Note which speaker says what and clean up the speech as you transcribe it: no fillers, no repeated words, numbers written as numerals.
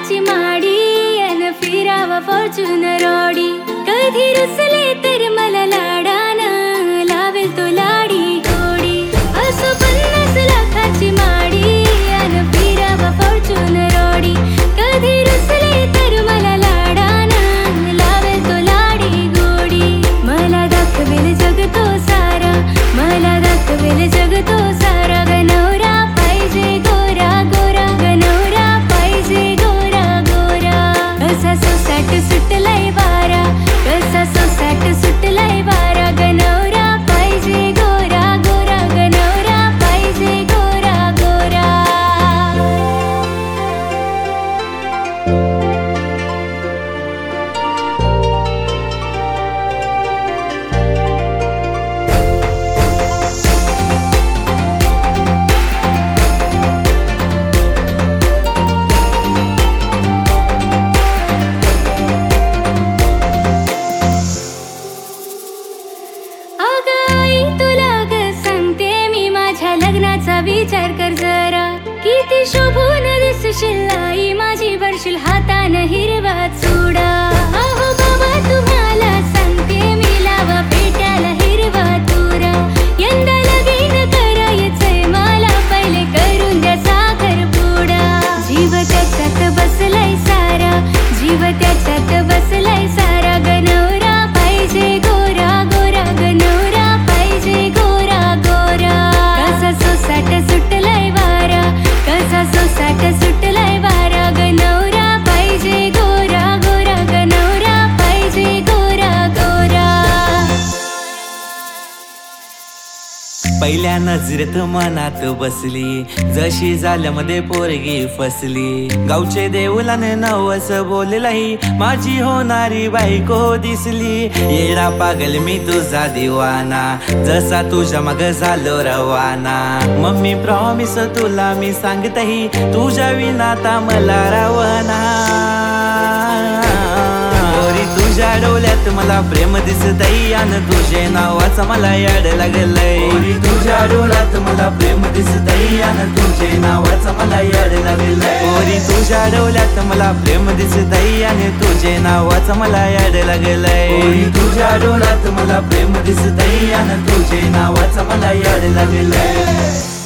Speaker 1: लाखाची माडी अन फिरावा Fortuner Audi कधी रुसले तर मला लाडानं लावेल तो लाडी गोडी असो 50 लाखाची माडी अन फिरावा फॉर्च्युनर ऑडी कधी रुसले तर मला लाडानं लावेल तो लाडी गोडी मला दाखवेल जग तो सारा मला दाखवेल जग तो सारा गनवरा पाहिजे गोरा गोरा गनवरा पाहिजे गोरा गोरा कसा सोसाट सुटलाय वारा कसा सोसाट सुटलाय वारा गनवरा पाहिजे गोरा गोरा गनवरा पाहिजे गोरा गोरा लग्नाचा विचार कर जरा किती शोभून दिसशील आई माझी भरशील हातानं हिरवा चुडा अहो बाबा तुम्हाला सांगते मी लावा पेट्याला हिरवा तुरा यंदा लगीन करायचंय मला पहिले करून द्या साखर पुडा जीव त्याच्यात बसलाय सारा जीव त्याच्यात बसलाय सारा गनवरा पाहिजे गोरा गोरा गनवरा पाहिजे गोरा गोरा कसा सोसाट सुटलाय वारा कसा सोसाट सुटलाय वारा गनवरा पाहिजे गोरा गोरा गनवरा पाहिजे गोरा गोरा
Speaker 2: पहिल्या नजरेत मनात बसली जशी झाल्यामध्ये पोरगी फसली गावचे देऊलाने नवस बोललाई माझी होणारी बायको दिसली येडा पागल मी तुझा दिवाना जसा तुझ्या मग झालो रवाना मम्मी प्रॉमिस तुला मी सांगतही तुझ्या विनाता मला रावना तुझ्या डोळ्यात मला प्रेम दिसतई आणि तुझे नावाचं मला याड लागलंय तुझ्या डोळ्यात मला प्रेम दिसतई आणि तुझे नावाचं मला याड लागलंय तुझ्या डोळ्यात मला प्रेम दिसतई आणि तुझे नावाचं मला याड लागलंय तुझ्या डोळ्यात मला प्रेम दिसतई आणि तुझे नावाचं मला याड लागलंय